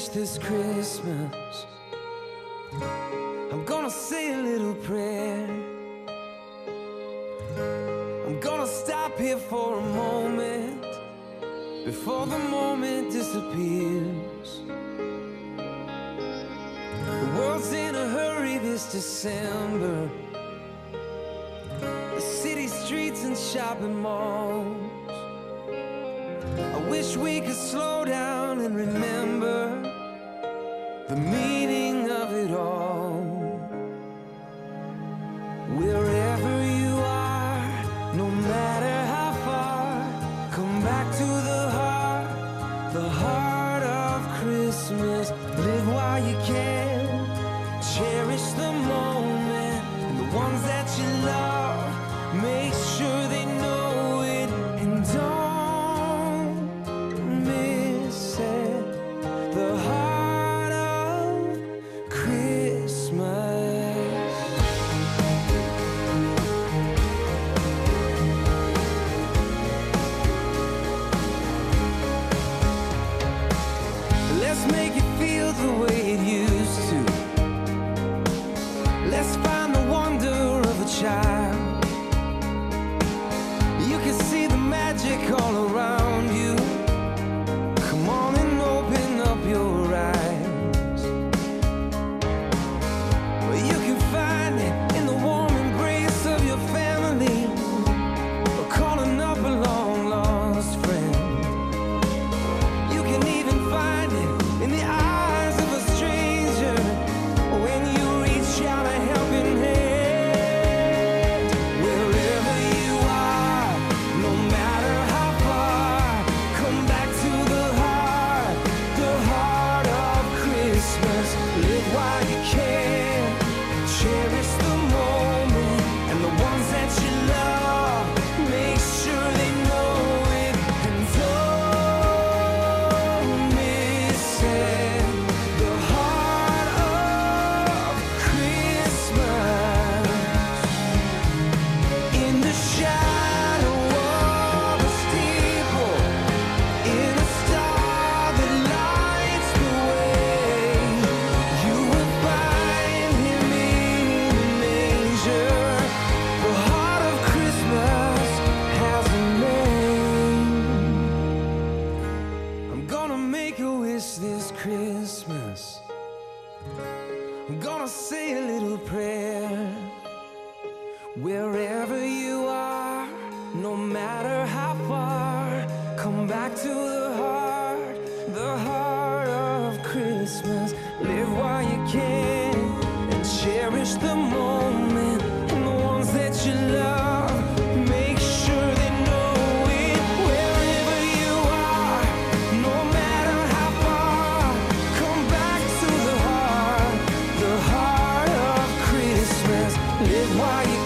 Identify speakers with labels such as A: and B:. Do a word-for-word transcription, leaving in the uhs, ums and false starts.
A: wish this Christmas. I'm gonna say a little prayer. I'm gonna stop here for a moment before the moment disappears. The world's in a hurry this December. The city streets and shopping malls. I wish we could slow down and remember the meaning of it all. Wherever you are, no matter how far, come back to the heart, the heart of Christmas. Live while you can, cherish the moment and the ones that you love. Make sure they know it and don't miss it. The heart of Christmas. Let's make it feel the way it used to. Let's find the wonder of a child. You can see the magic all around you. Come on and open up your eyes. Well, you can find it in the warm embrace of your family, or calling up a long lost friend. You can even find it in the eyes of a stranger when you reach out a helping hand. Wherever you are, no matter how far, come back to the heart, the heart of Christmas. Live while you can, cherish the moment and the ones that you love. Make sure they know it and don't miss it. The heart of Christmas. In the shadow of a steeple, in a star that lights the way, you will find him in a manger. The heart of Christmas has a name. I'm gonna make a wish this Christmas. I'm gonna say a little prayer. Wherever you are, no matter how far, come back to the heart, the heart of Christmas. Live while you can and cherish the moment and the ones that you love. Make sure they know it. Wherever you are, no matter how far, come back to the heart, the heart of Christmas. Live while you